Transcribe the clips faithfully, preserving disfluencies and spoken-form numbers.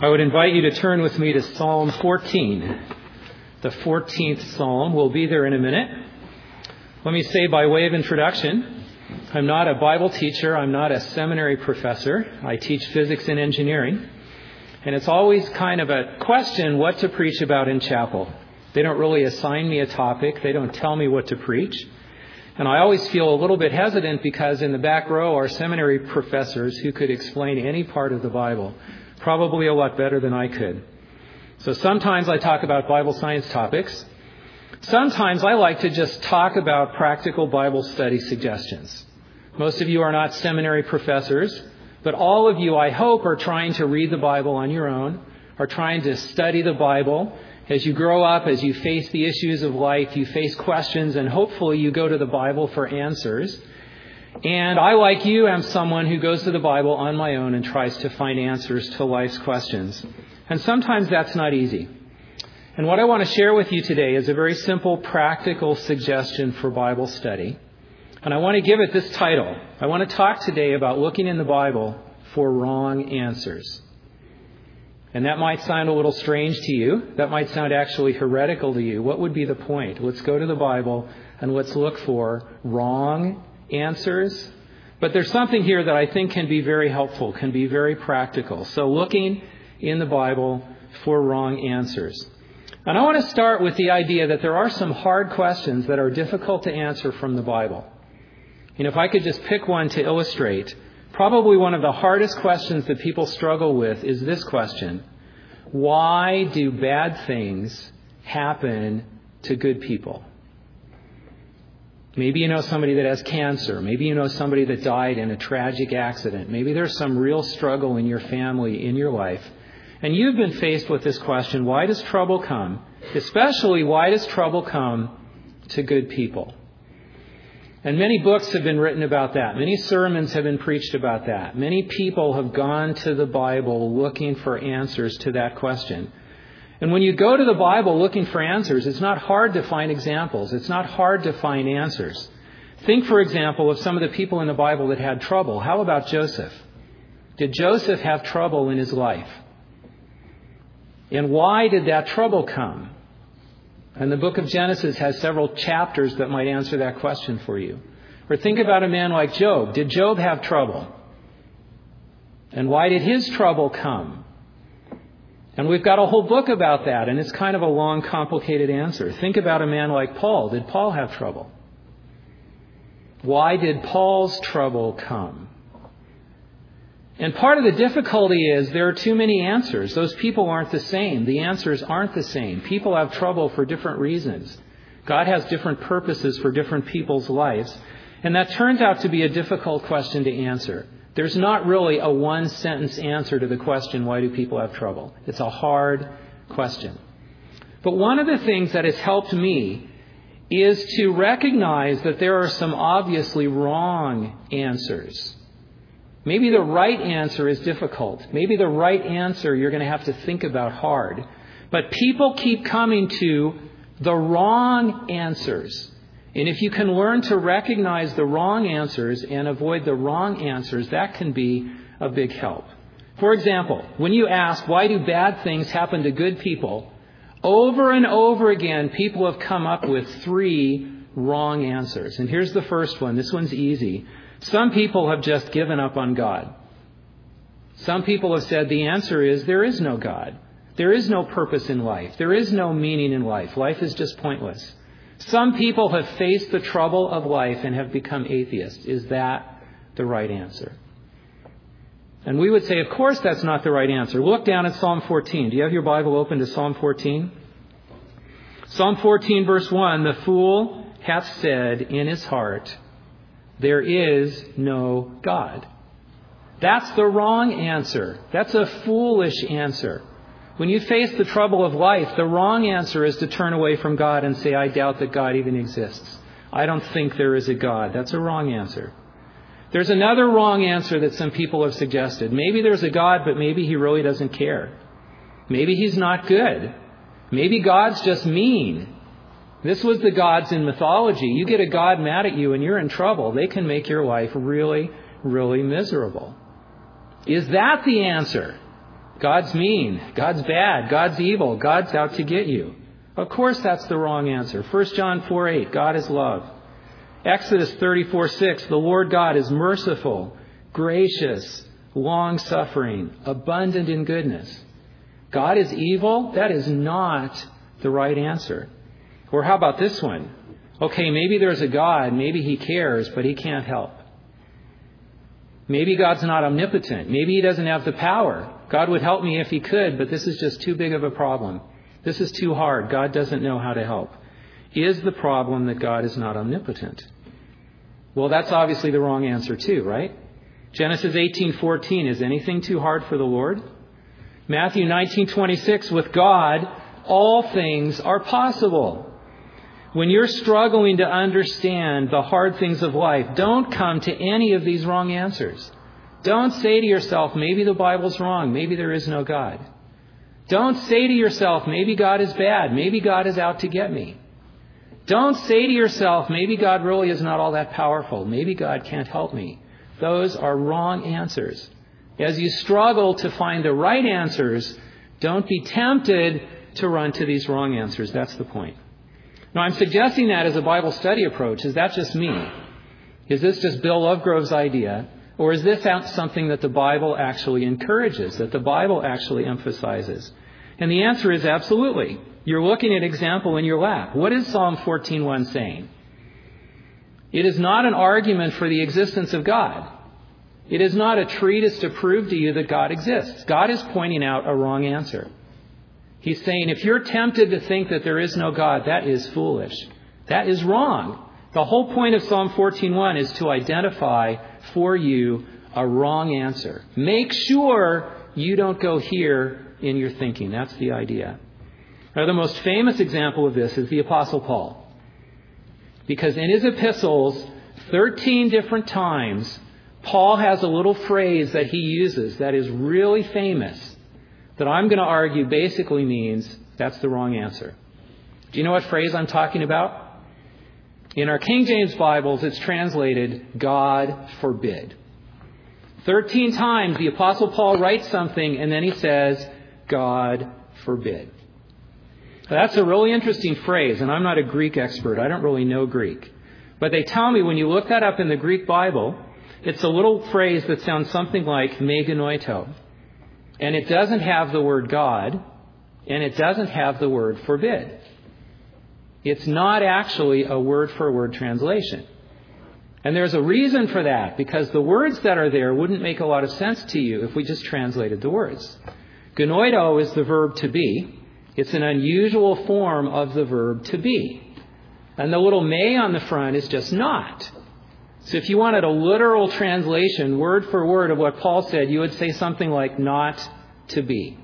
I would invite you to turn with me to Psalm fourteen. The fourteenth Psalm. We'll be there in a minute. Let me say by way of introduction, I'm not a Bible teacher. I'm not a seminary professor. I teach physics and engineering. And it's always kind of a question what to preach about in chapel. They don't really assign me a topic. They don't tell me what to preach. And I always feel a little bit hesitant because in the back row are seminary professors who could explain any part of the Bible, probably a lot better than I could. So sometimes I talk about Bible science topics. Sometimes I like to just talk about practical Bible study suggestions. Most of you are not seminary professors, but all of you, I hope, are trying to read the Bible on your own, are trying to study the Bible. As you grow up, as you face the issues of life, you face questions, and hopefully you go to the Bible for answers. And I, like you, am someone who goes to the Bible on my own and tries to find answers to life's questions. And sometimes that's not easy. And what I want to share with you today is a very simple, practical suggestion for Bible study. And I want to give it this title. I want to talk today about looking in the Bible for wrong answers. And that might sound a little strange to you. That might sound actually heretical to you. What would be the point? Let's go to the Bible and let's look for wrong answers. But there's something here that I think can be very helpful, can be very practical. So looking in the Bible for wrong answers. And I want to start with the idea that there are some hard questions that are difficult to answer from the Bible. And if I could just pick one to illustrate, probably one of the hardest questions that people struggle with is this question. Why do bad things happen to good people? Maybe you know somebody that has cancer. Maybe you know somebody that died in a tragic accident. Maybe there's some real struggle in your family, in your life. And you've been faced with this question, why does trouble come? Especially, why does trouble come to good people? And many books have been written about that. Many sermons have been preached about that. Many people have gone to the Bible looking for answers to that question. And when you go to the Bible looking for answers, it's not hard to find examples. It's not hard to find answers. Think, for example, of some of the people in the Bible that had trouble. How about Joseph? Did Joseph have trouble in his life? And why did that trouble come? And the book of Genesis has several chapters that might answer that question for you. Or think about a man like Job. Did Job have trouble? And why did his trouble come? And we've got a whole book about that, and it's kind of a long, complicated answer. Think about a man like Paul. Did Paul have trouble? Why did Paul's trouble come? And part of the difficulty is there are too many answers. Those people aren't the same. The answers aren't the same. People have trouble for different reasons. God has different purposes for different people's lives. And that turns out to be a difficult question to answer. There's not really a one-sentence answer to the question, why do people have trouble? It's a hard question. But one of the things that has helped me is to recognize that there are some obviously wrong answers. Maybe the right answer is difficult. Maybe the right answer you're going to have to think about hard. But people keep coming to the wrong answers. And if you can learn to recognize the wrong answers and avoid the wrong answers, that can be a big help. For example, when you ask, why do bad things happen to good people? Over and over again, people have come up with three wrong answers. And here's the first one. This one's easy. Some people have just given up on God. Some people have said the answer is there is no God. There is no purpose in life. There is no meaning in life. Life is just pointless. Some people have faced the trouble of life and have become atheists. Is that the right answer? And we would say, of course, that's not the right answer. Look down at Psalm fourteen. Do you have your Bible open to Psalm fourteen? Psalm fourteen, verse one, the fool hath said in his heart, there is no God. That's the wrong answer. That's a foolish answer. When you face the trouble of life, the wrong answer is to turn away from God and say, I doubt that God even exists. I don't think there is a God. That's a wrong answer. There's another wrong answer that some people have suggested. Maybe there's a God, but maybe he really doesn't care. Maybe he's not good. Maybe God's just mean. This was the gods in mythology. You get a God mad at you and you're in trouble. They can make your life really, really miserable. Is that the answer? God's mean. God's bad. God's evil. God's out to get you. Of course that's the wrong answer. First John four eight, God is love. Exodus thirty-four six, the Lord God is merciful, gracious, long-suffering, abundant in goodness. God is evil? That is not the right answer. Or how about this one? Okay, maybe there's a God, maybe he cares, but he can't help. Maybe God's not omnipotent. Maybe he doesn't have the power. God would help me if he could, but this is just too big of a problem. This is too hard. God doesn't know how to help. Is the problem that God is not omnipotent? Well, that's obviously the wrong answer too, right? Genesis eighteen fourteen, is anything too hard for the Lord? Matthew nineteen twenty-six, with God, all things are possible. When you're struggling to understand the hard things of life, don't come to any of these wrong answers. Don't say to yourself, maybe the Bible's wrong. Maybe there is no God. Don't say to yourself, maybe God is bad. Maybe God is out to get me. Don't say to yourself, maybe God really is not all that powerful. Maybe God can't help me. Those are wrong answers. As you struggle to find the right answers, don't be tempted to run to these wrong answers. That's the point. Now, I'm suggesting that as a Bible study approach. Is that just me? Is this just Bill Lovegrove's idea? Or is this something that the Bible actually encourages, that the Bible actually emphasizes? And the answer is absolutely. You're looking at example in your lap. What is Psalm fourteen one saying? It is not an argument for the existence of God. It is not a treatise to prove to you that God exists. God is pointing out a wrong answer. He's saying, if you're tempted to think that there is no God, that is foolish. That is wrong. The whole point of Psalm fourteen one is to identify for you a wrong answer. Make sure you don't go here in your thinking. That's the idea. Now, the most famous example of this is the Apostle Paul. Because in his epistles, thirteen different times, Paul has a little phrase that he uses that is really famous, that I'm going to argue basically means that's the wrong answer. Do you know what phrase I'm talking about? In our King James Bibles, it's translated, God forbid. Thirteen times the Apostle Paul writes something and then he says, God forbid. That's a really interesting phrase, and I'm not a Greek expert. I don't really know Greek. But they tell me when you look that up in the Greek Bible, it's a little phrase that sounds something like me genoito. And it doesn't have the word God, and it doesn't have the word forbid. It's not actually a word-for-word translation. And there's a reason for that, because the words that are there wouldn't make a lot of sense to you if we just translated the words. Genoito is the verb to be. It's an unusual form of the verb to be. And the little me on the front is just not. So if you wanted a literal translation, word for word of what Paul said, you would say something like not to be.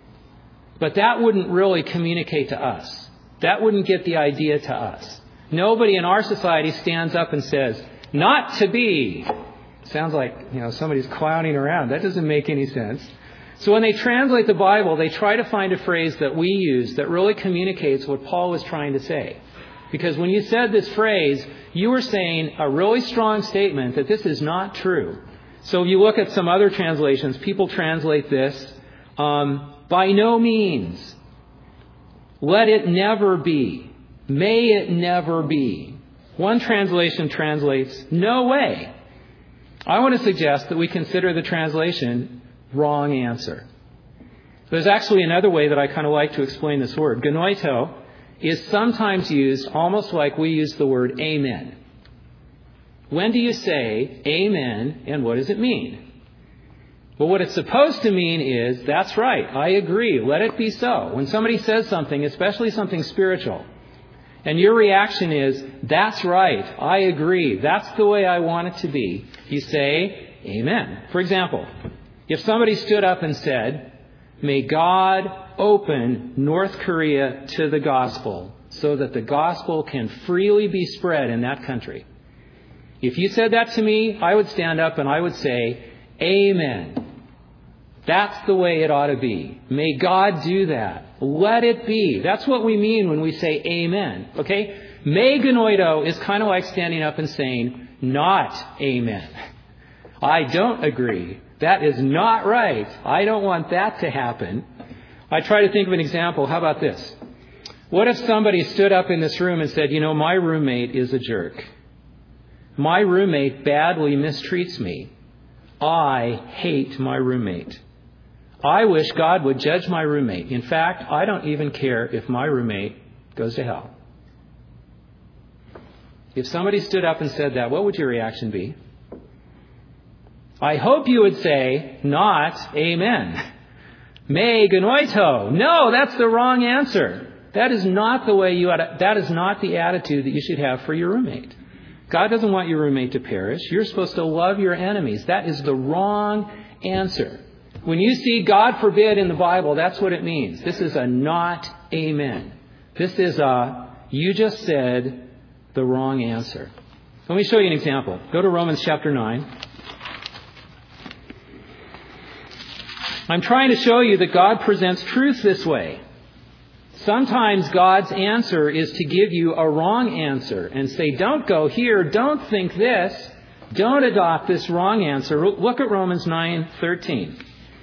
But that wouldn't really communicate to us. That wouldn't get the idea to us. Nobody in our society stands up and says, not to be. Sounds like, you know, somebody's clowning around. That doesn't make any sense. So when they translate the Bible, they try to find a phrase that we use that really communicates what Paul was trying to say. Because when you said this phrase, you were saying a really strong statement that this is not true. So if you look at some other translations, people translate this, um, by no means. Let it never be. May it never be. One translation translates, no way. I want to suggest that we consider the translation wrong answer. There's actually another way that I kind of like to explain this word. Genoito is sometimes used almost like we use the word amen. When do you say amen, and what does it mean? Well, what it's supposed to mean is, that's right, I agree, let it be so. When somebody says something, especially something spiritual, and your reaction is, that's right, I agree, that's the way I want it to be, you say amen. For example, if somebody stood up and said, may God open North Korea to the gospel so that the gospel can freely be spread in that country. If you said that to me, I would stand up and I would say, amen. That's the way it ought to be. May God do that. Let it be. That's what we mean when we say amen. Okay? Me genoito is kind of like standing up and saying, not amen. I don't agree. That is not right. I don't want that to happen. I try to think of an example. How about this? What if somebody stood up in this room and said, you know, my roommate is a jerk. My roommate badly mistreats me. I hate my roommate. I wish God would judge my roommate. In fact, I don't even care if my roommate goes to hell. If somebody stood up and said that, what would your reaction be? I hope you would say, not amen. Me genoito. No, that's the wrong answer. That is not the way you ought to, that is not the attitude that you should have for your roommate. God doesn't want your roommate to perish. You're supposed to love your enemies. That is the wrong answer. When you see God forbid in the Bible, that's what it means. This is a not amen. This is a you just said the wrong answer. Let me show you an example. Go to Romans chapter nine. I'm trying to show you that God presents truth this way. Sometimes God's answer is to give you a wrong answer and say, don't go here, don't think this, don't adopt this wrong answer. Look at Romans nine thirteen.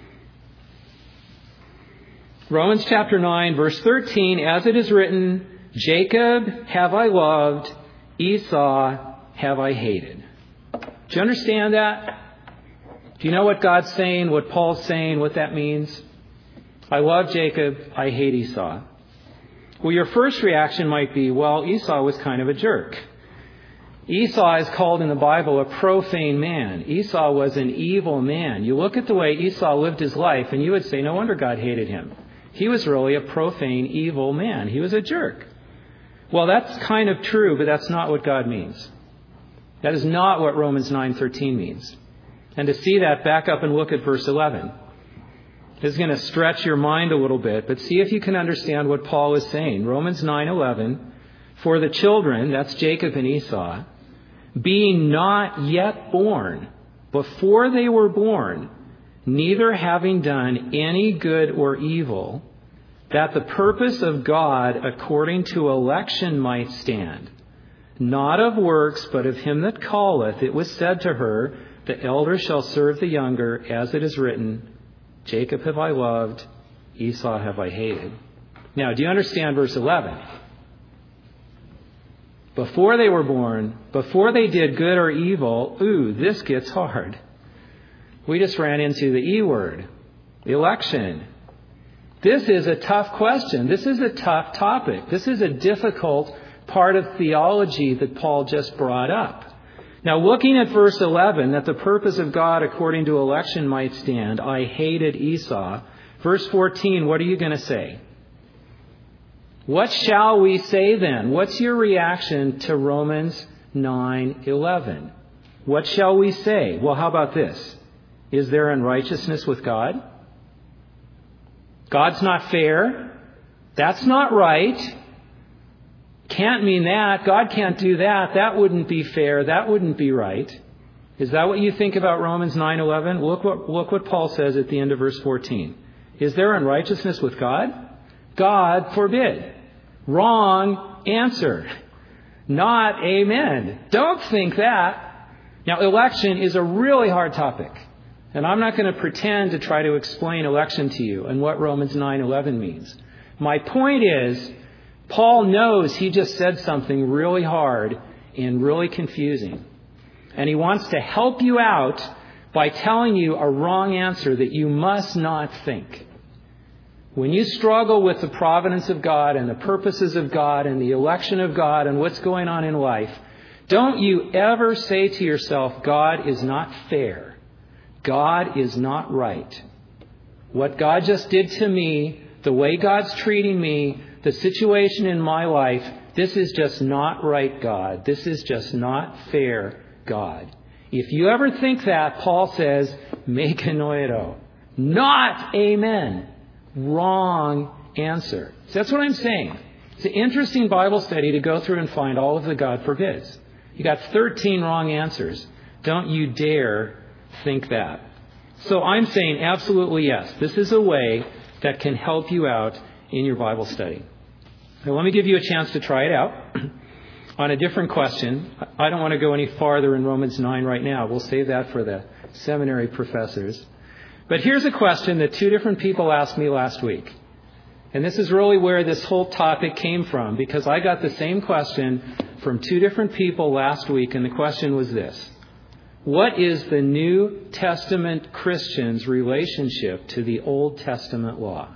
Romans chapter nine, verse thirteen, as it is written, Jacob have I loved, Esau have I hated. Do you understand that? Do you know what God's saying, what Paul's saying, what that means? I love Jacob, I hate Esau. Well, your first reaction might be, well, Esau was kind of a jerk. Esau is called in the Bible a profane man. Esau was an evil man. You look at the way Esau lived his life, and you would say, no wonder God hated him. He was really a profane, evil man. He was a jerk. Well, that's kind of true, but that's not what God means. That is not what Romans nine thirteen means. And to see that, back up and look at verse eleven. This is going to stretch your mind a little bit, but see if you can understand what Paul is saying. Romans nine eleven, for the children, that's Jacob and Esau, being not yet born, before they were born, neither having done any good or evil, that the purpose of God according to election might stand, not of works, but of him that calleth, it was said to her, the elder shall serve the younger, as it is written, Jacob have I loved, Esau have I hated. Now, do you understand verse eleven? Before they were born, before they did good or evil, ooh, this gets hard. We just ran into the E word, the election. This is a tough question. This is a tough topic. This is a difficult part of theology that Paul just brought up. Now, looking at verse eleven, that the purpose of God according to election might stand, I hated Esau. Verse fourteen, what are you going to say? What shall we say then? What's your reaction to Romans nine eleven? What shall we say? Well, how about this? Is there unrighteousness with God? God's not fair. That's not right. Can't mean that. God can't do that. That wouldn't be fair. That wouldn't be right. Is that what you think about Romans nine eleven? Look what, look what Paul says at the end of verse fourteen. Is there unrighteousness with God? God forbid. Wrong answer. Not amen. Don't think that. Now, election is a really hard topic. And I'm not going to pretend to try to explain election to you and what Romans nine eleven means. My point is, Paul knows he just said something really hard and really confusing. And he wants to help you out by telling you a wrong answer that you must not think. When you struggle with the providence of God and the purposes of God and the election of God and what's going on in life, don't you ever say to yourself, God is not fair. God is not right. What God just did to me, the way God's treating me, the situation in my life, this is just not right, God. This is just not fair, God. If you ever think that, Paul says, me genoito. Not amen. Wrong answer. So that's what I'm saying. It's an interesting Bible study to go through and find all of the God forbids. You got thirteen wrong answers. Don't you dare think that. So I'm saying absolutely yes. This is a way that can help you out in your Bible study. Now, let me give you a chance to try it out on a different question. I don't want to go any farther in Romans nine right now. We'll save that for the seminary professors. But here's a question that two different people asked me last week. And this is really where this whole topic came from, because I got the same question from two different people last week, and the question was this: what is the New Testament Christian's relationship to the Old Testament law?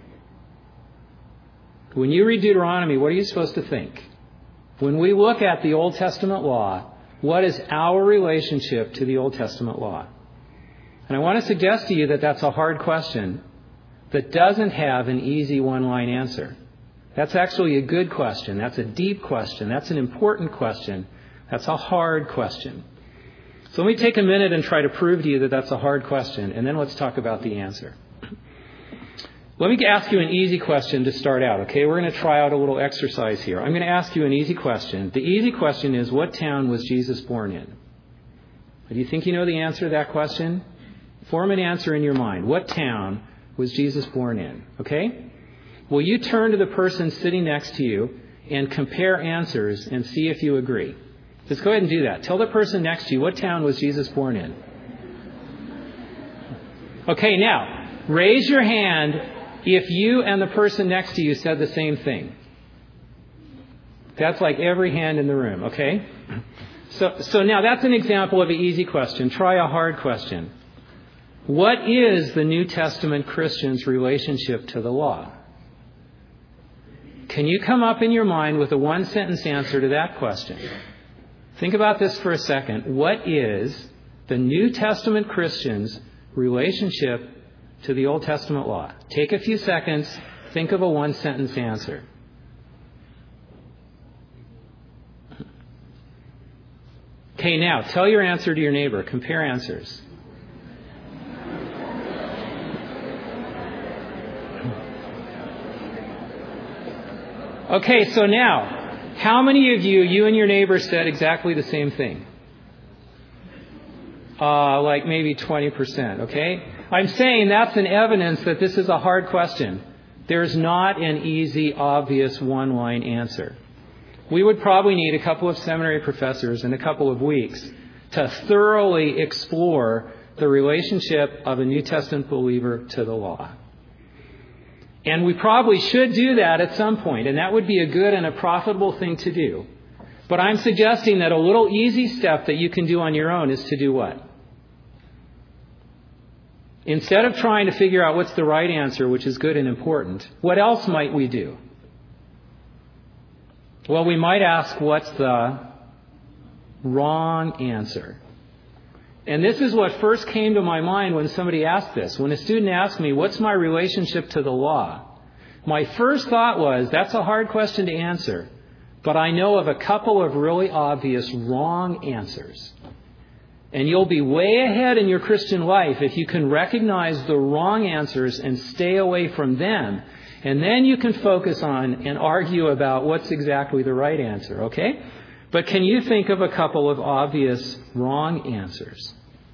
When you read Deuteronomy, what are you supposed to think? When we look at the Old Testament law, what is our relationship to the Old Testament law? And I want to suggest to you that that's a hard question that doesn't have an easy one-line answer. That's actually a good question. That's a deep question. That's an important question. That's a hard question. So let me take a minute and try to prove to you that that's a hard question, and then let's talk about the answer. Let me ask you an easy question to start out, okay? We're going to try out a little exercise here. I'm going to ask you an easy question. The easy question is, what town was Jesus born in? Do you think you know the answer to that question? Form an answer in your mind. What town was Jesus born in? Okay? Will you turn to the person sitting next to you and compare answers and see if you agree? Just go ahead and do that. Tell the person next to you, what town was Jesus born in? Okay, now, raise your hand if you and the person next to you said the same thing. That's like every hand in the room, okay? So, so now that's an example of an easy question. Try a hard question. What is the New Testament Christian's relationship to the law? Can you come up in your mind with a one-sentence answer to that question? Think about this for a second. What is the New Testament Christian's relationship to the Old Testament law? Take a few seconds. Think of a one-sentence answer. Okay, now, tell your answer to your neighbor. Compare answers. Okay, so now, how many of you, you and your neighbor said exactly the same thing? Uh, like maybe twenty percent, okay? I'm saying that's an evidence that this is a hard question. There's not an easy, obvious one-line answer. We would probably need a couple of seminary professors in a couple of weeks to thoroughly explore the relationship of a New Testament believer to the law. And we probably should do that at some point, and that would be a good and a profitable thing to do. But I'm suggesting that a little easy step that you can do on your own is to do what? Instead of trying to figure out what's the right answer, which is good and important, what else might we do? Well, we might ask, what's the wrong answer? And this is what first came to my mind when somebody asked this. When a student asked me, what's my relationship to the law? My first thought was, that's a hard question to answer. But I know of a couple of really obvious wrong answers. And you'll be way ahead in your Christian life if you can recognize the wrong answers and stay away from them. And then you can focus on and argue about what's exactly the right answer, okay? But can you think of a couple of obvious wrong answers?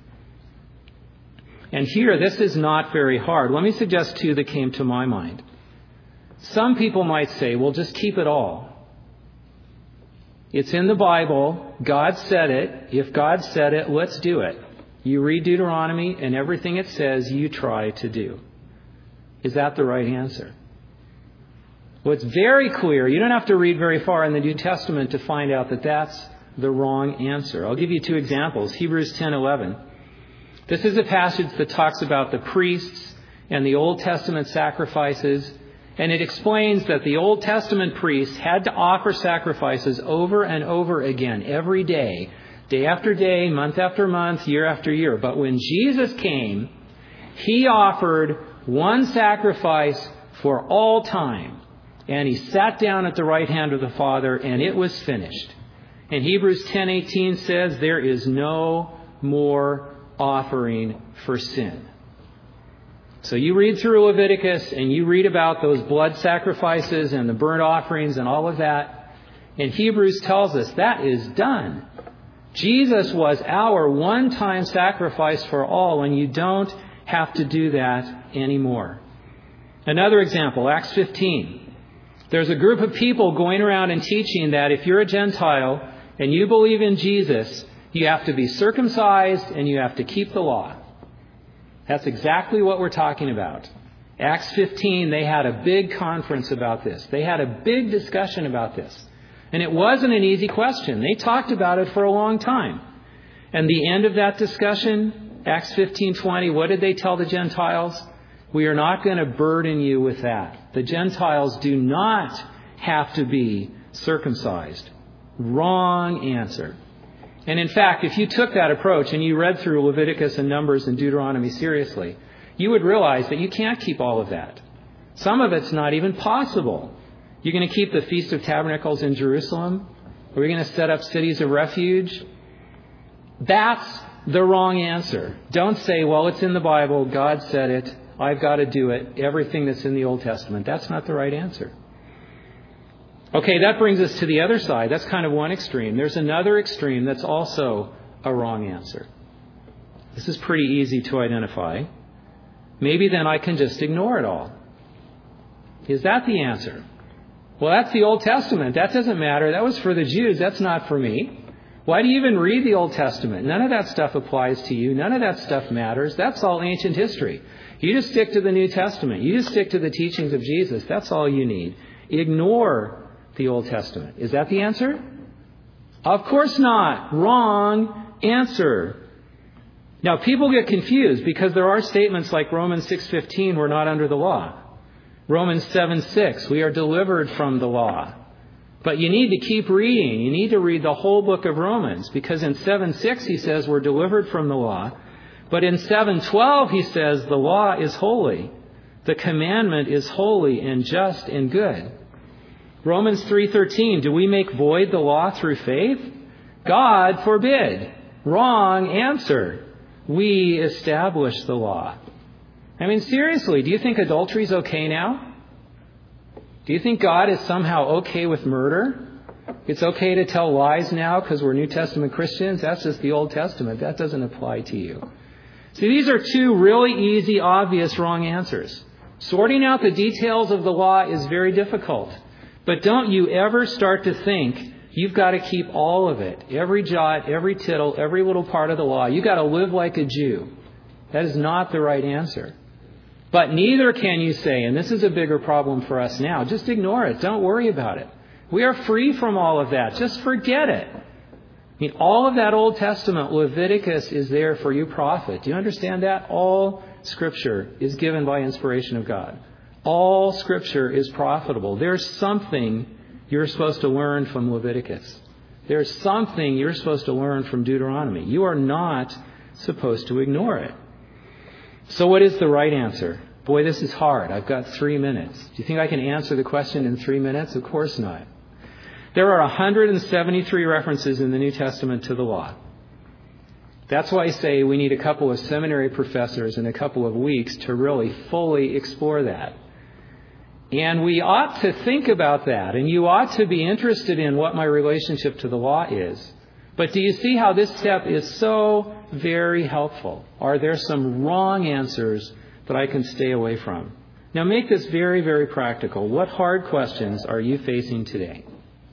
And here, this is not very hard. Let me suggest two that came to my mind. Some people might say, well, just keep it all. It's in the Bible. God said it. If God said it, let's do it. You read Deuteronomy, and everything it says, you try to do. Is that the right answer? Well, it's very clear. You don't have to read very far in the New Testament to find out that that's the wrong answer. I'll give you two examples. Hebrews ten eleven. This is a passage that talks about the priests and the Old Testament sacrifices. And it explains that the Old Testament priests had to offer sacrifices over and over again, every day, day after day, month after month, year after year. But when Jesus came, he offered one sacrifice for all time. And he sat down at the right hand of the Father, and it was finished. And Hebrews ten eighteen says, there is no more offering for sin. So you read through Leviticus and you read about those blood sacrifices and the burnt offerings and all of that. And Hebrews tells us that is done. Jesus was our one-time sacrifice for all, and you don't have to do that anymore. Another example, Acts fifteen. There's a group of people going around and teaching that if you're a Gentile and you believe in Jesus, You have to be circumcised and you have to keep the law. That's exactly what we're talking about. Acts fifteen, they had a big conference about this. They had a big discussion about this. And it wasn't an easy question. They talked about it for a long time. And the end of that discussion, Acts fifteen twenty, what did they tell the Gentiles? We are not going to burden you with that. The Gentiles do not have to be circumcised. Wrong answer. And in fact, if you took that approach and you read through Leviticus and Numbers and Deuteronomy seriously, you would realize that you can't keep all of that. Some of it's not even possible. You're going to keep the Feast of Tabernacles in Jerusalem? Are we going to set up cities of refuge? That's the wrong answer. Don't say, well, it's in the Bible. God said it. I've got to do it. Everything that's in the Old Testament. That's not the right answer. Okay, that brings us to the other side. That's kind of one extreme. There's another extreme that's also a wrong answer. This is pretty easy to identify. Maybe then I can just ignore it all. Is that the answer? Well, that's the Old Testament. That doesn't matter. That was for the Jews. That's not for me. Why do you even read the Old Testament? None of that stuff applies to you. None of that stuff matters. That's all ancient history. You just stick to the New Testament. You just stick to the teachings of Jesus. That's all you need. Ignore the Old Testament. Is that the answer? Of course not. Wrong answer. Now, people get confused because there are statements like Romans six fifteen, we're not under the law. Romans seven six, we are delivered from the law. But you need to keep reading. You need to read the whole book of Romans, because in seven six he says we're delivered from the law. But in seven twelve he says the law is holy. The commandment is holy and just and good. Romans three thirteen, do we make void the law through faith? God forbid. Wrong answer. We establish the law. I mean, seriously, do you think adultery is okay now? Do you think God is somehow okay with murder? It's okay to tell lies now because we're New Testament Christians? That's just the Old Testament. That doesn't apply to you. See, these are two really easy, obvious wrong answers. Sorting out the details of the law is very difficult. But don't you ever start to think you've got to keep all of it. Every jot, every tittle, every little part of the law. You've got to live like a Jew. That is not the right answer. But neither can you say, and this is a bigger problem for us now, just ignore it. Don't worry about it. We are free from all of that. Just forget it. I mean, all of that Old Testament, Leviticus is there for you, prophet. Do you understand that? All Scripture is given by inspiration of God. All Scripture is profitable. There's something you're supposed to learn from Leviticus. There's something you're supposed to learn from Deuteronomy. You are not supposed to ignore it. So what is the right answer? Boy, this is hard. I've got three minutes. Do you think I can answer the question in three minutes? Of course not. There are one hundred seventy-three references in the New Testament to the law. That's why I say we need a couple of seminary professors in a couple of weeks to really fully explore that. And we ought to think about that. And you ought to be interested in what my relationship to the law is. But do you see how this step is so very helpful? Are there some wrong answers that I can stay away from? Now make this very, very practical. What hard questions are you facing today?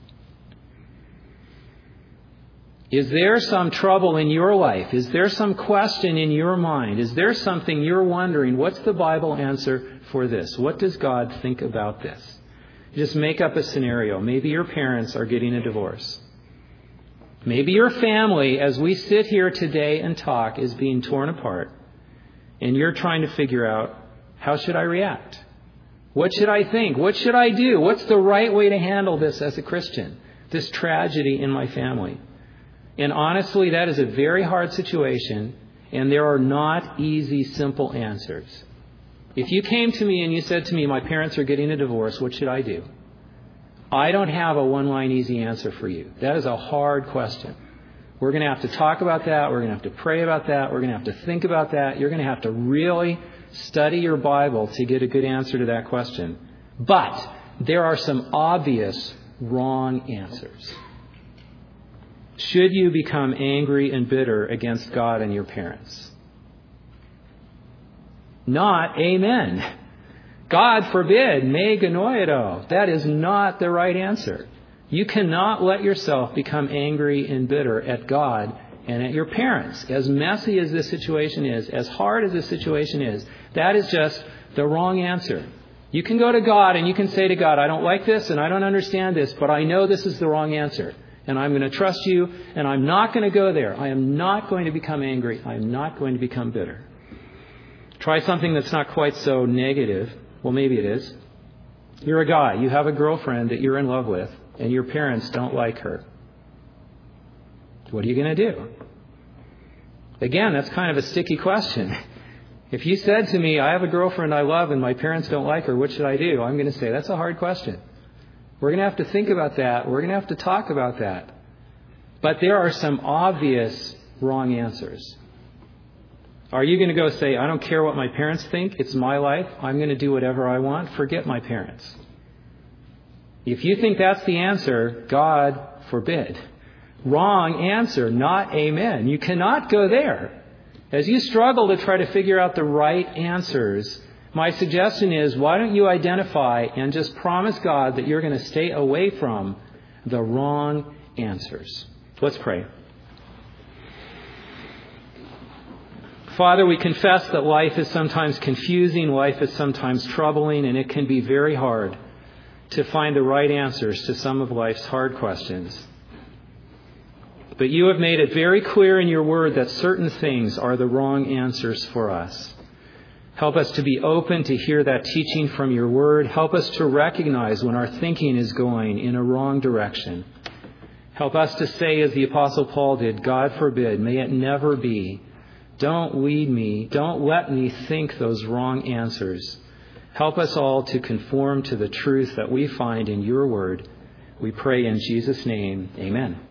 Is there some trouble in your life? Is there some question in your mind? Is there something you're wondering, what's the Bible answer for this? What does God think about this? Just make up a scenario. Maybe your parents are getting a divorce. Maybe your family, as we sit here today and talk, is being torn apart. And you're trying to figure out, how should I react? What should I think? What should I do? What's the right way to handle this as a Christian? This tragedy in my family. And honestly, that is a very hard situation, and there are not easy, simple answers. If you came to me and you said to me, my parents are getting a divorce, what should I do? I don't have a one-line easy answer for you. That is a hard question. We're going to have to talk about that. We're going to have to pray about that. We're going to have to think about that. You're going to have to really study your Bible to get a good answer to that question. But there are some obvious wrong answers. Should you become angry and bitter against God and your parents? Not amen. God forbid, me genoido. That is not the right answer. You cannot let yourself become angry and bitter at God and at your parents. As messy as this situation is, as hard as this situation is, that is just the wrong answer. You can go to God and you can say to God, I don't like this and I don't understand this, but I know this is the wrong answer. And I'm going to trust you, and I'm not going to go there. I am not going to become angry. I am not going to become bitter. Try something that's not quite so negative. Well, maybe it is. You're a guy. You have a girlfriend that you're in love with, and your parents don't like her. What are you going to do? Again, that's kind of a sticky question. If you said to me, I have a girlfriend I love and my parents don't like her, what should I do? I'm going to say, that's a hard question. We're going to have to think about that. We're going to have to talk about that. But there are some obvious wrong answers. Are you going to go say, I don't care what my parents think. It's my life. I'm going to do whatever I want. Forget my parents. If you think that's the answer, God forbid. Wrong answer, not amen. You cannot go there. As you struggle to try to figure out the right answers, my suggestion is, why don't you identify and just promise God that you're going to stay away from the wrong answers. Let's pray. Father, we confess that life is sometimes confusing, life is sometimes troubling, and it can be very hard to find the right answers to some of life's hard questions. But you have made it very clear in your word that certain things are the wrong answers for us. Help us to be open to hear that teaching from your word. Help us to recognize when our thinking is going in a wrong direction. Help us to say, as the Apostle Paul did, God forbid, may it never be. Don't lead me. Don't let me think those wrong answers. Help us all to conform to the truth that we find in your word. We pray in Jesus' name. Amen.